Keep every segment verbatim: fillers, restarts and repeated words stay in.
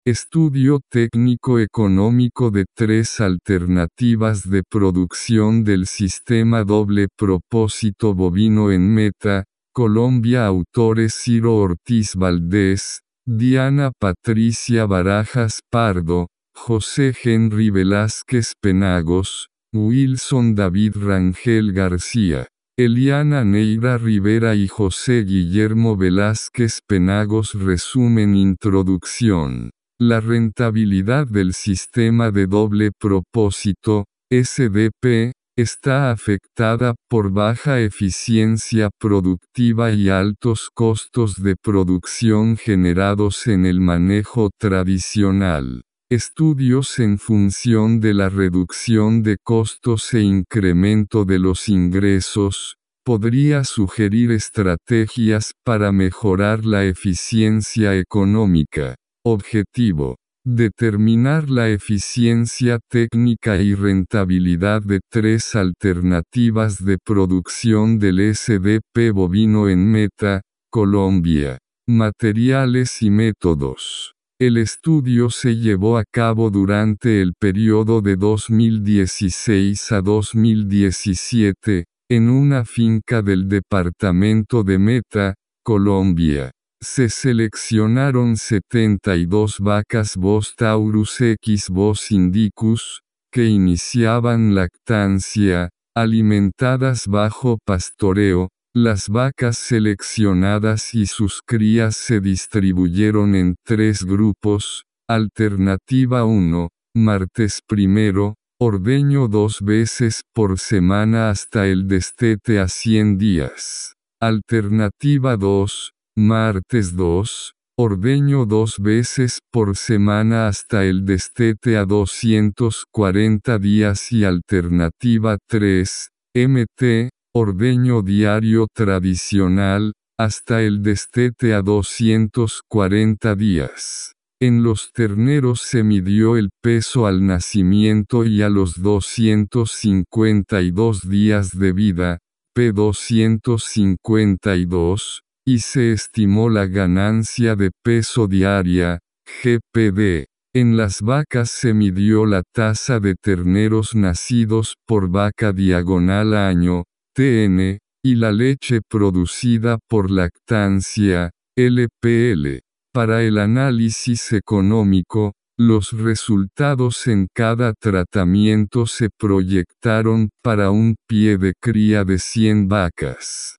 Estudio técnico económico de tres alternativas de producción del sistema doble propósito bovino en Meta, Colombia. Autores: Ciro Ortiz Valdés, Diana Patricia Barajas Pardo, José Henry Velázquez Penagos, Wilson David Rangel García, Eliana Neira Rivera y José Guillermo Velázquez Penagos. Resumen. Introducción. La rentabilidad del sistema de doble propósito, S D P, está afectada por baja eficiencia productiva y altos costos de producción generados en el manejo tradicional. Estudios en función de la reducción de costos e incremento de los ingresos, podría sugerir estrategias para mejorar la eficiencia económica. Objetivo: determinar la eficiencia técnica y rentabilidad de tres alternativas de producción del S D P bovino en Meta, Colombia. Materiales y métodos. El estudio se llevó a cabo durante el periodo de dos mil dieciséis a dos mil diecisiete, en una finca del departamento de Meta, Colombia. Se seleccionaron setenta y dos vacas Bos Taurus X Bos Indicus, que iniciaban lactancia, alimentadas bajo pastoreo. Las vacas seleccionadas y sus crías se distribuyeron en tres grupos. Alternativa uno, martes primero, ordeño dos veces por semana hasta el destete a cien días. Alternativa dos, martes dos, ordeño dos veces por semana hasta el destete a doscientos cuarenta días. Y alternativa tres, M T, ordeño diario tradicional, hasta el destete a doscientos cuarenta días. En los terneros se midió el peso al nacimiento y a los doscientos cincuenta y dos días de vida, P doscientos cincuenta y dos, y se estimó la ganancia de peso diaria, G P D. En las vacas se midió la tasa de terneros nacidos por vaca diagonal año, T N, y la leche producida por lactancia, L P L. Para el análisis económico, los resultados en cada tratamiento se proyectaron para un pie de cría de cien vacas.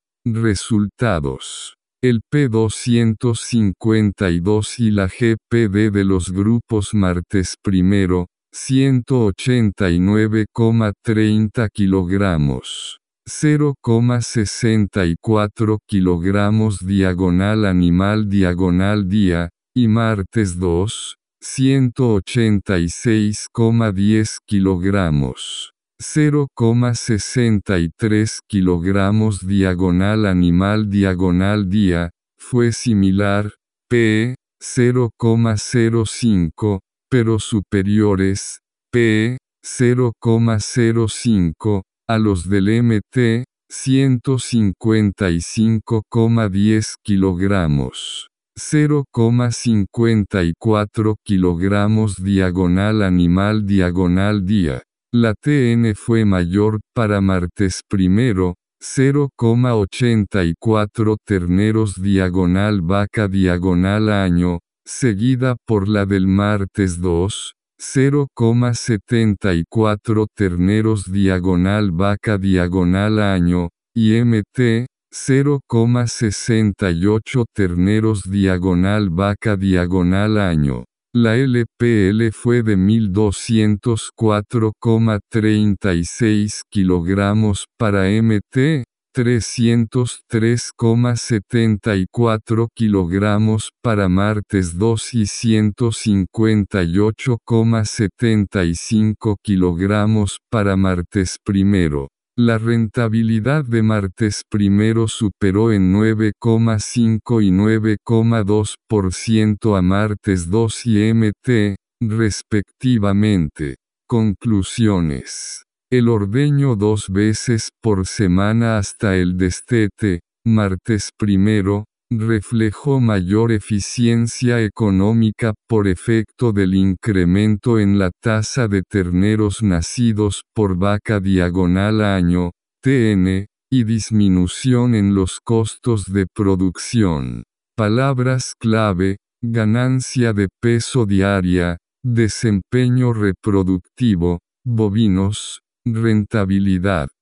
Resultados. El P doscientos cincuenta y dos y la G P D de los grupos martes primero, ciento ochenta y nueve coma treinta kilogramos. cero coma sesenta y cuatro kilogramos diagonal animal diagonal día, y martes dos, ciento ochenta y seis coma diez kilogramos. cero coma sesenta y tres kilogramos diagonal animal diagonal día, fue similar, P, cero coma cero cinco, pero superiores, P, cero coma cero cinco, a los del M T, ciento cincuenta y cinco coma diez kilogramos. cero coma cincuenta y cuatro kilogramos diagonal animal diagonal día. La T N fue mayor para martes primero, cero coma ochenta y cuatro terneros diagonal vaca diagonal año, seguida por la del martes dos, cero coma setenta y cuatro terneros diagonal vaca diagonal año, y M T, cero coma sesenta y ocho terneros diagonal vaca diagonal año. La L P L fue de mil doscientos cuatro coma treinta y seis kilogramos para M T, trescientos tres coma setenta y cuatro kilogramos para martes dos y ciento cincuenta y ocho coma setenta y cinco kilogramos para martes primero. La rentabilidad de martes primero superó en nueve coma cinco y nueve coma dos por ciento a martes dos y M T, respectivamente. Conclusiones. El ordeño dos veces por semana hasta el destete, martes primero, reflejó mayor eficiencia económica por efecto del incremento en la tasa de terneros nacidos por vaca diagonal año, T N, y disminución en los costos de producción. Palabras clave: ganancia de peso diaria, desempeño reproductivo, bovinos, rentabilidad.